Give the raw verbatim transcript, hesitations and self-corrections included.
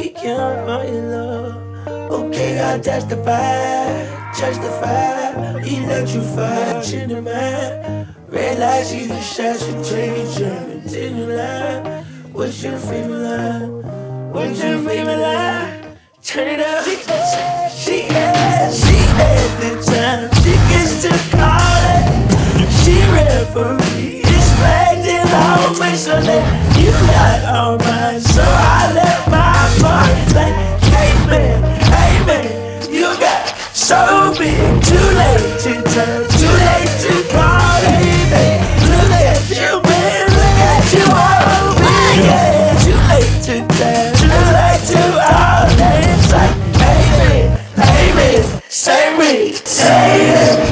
we count on your love. Okay, I testify, justify, electrify, in the mind. Red lights, you the shots, you dream, German, in the line. What's your favorite line? What's your favorite line? Turn it up. She, she had, she had the time. She gets to call it. She referee. It's flagged in all my so that you not all mine. So I let my heart like, hey man, hey man, you got so big. Too late to turn, too late to call it. Hey, look at you, man, look at you, oh man, yeah. Too late to turn, too late to all that. It's like, hey man, hey man, say me, say it.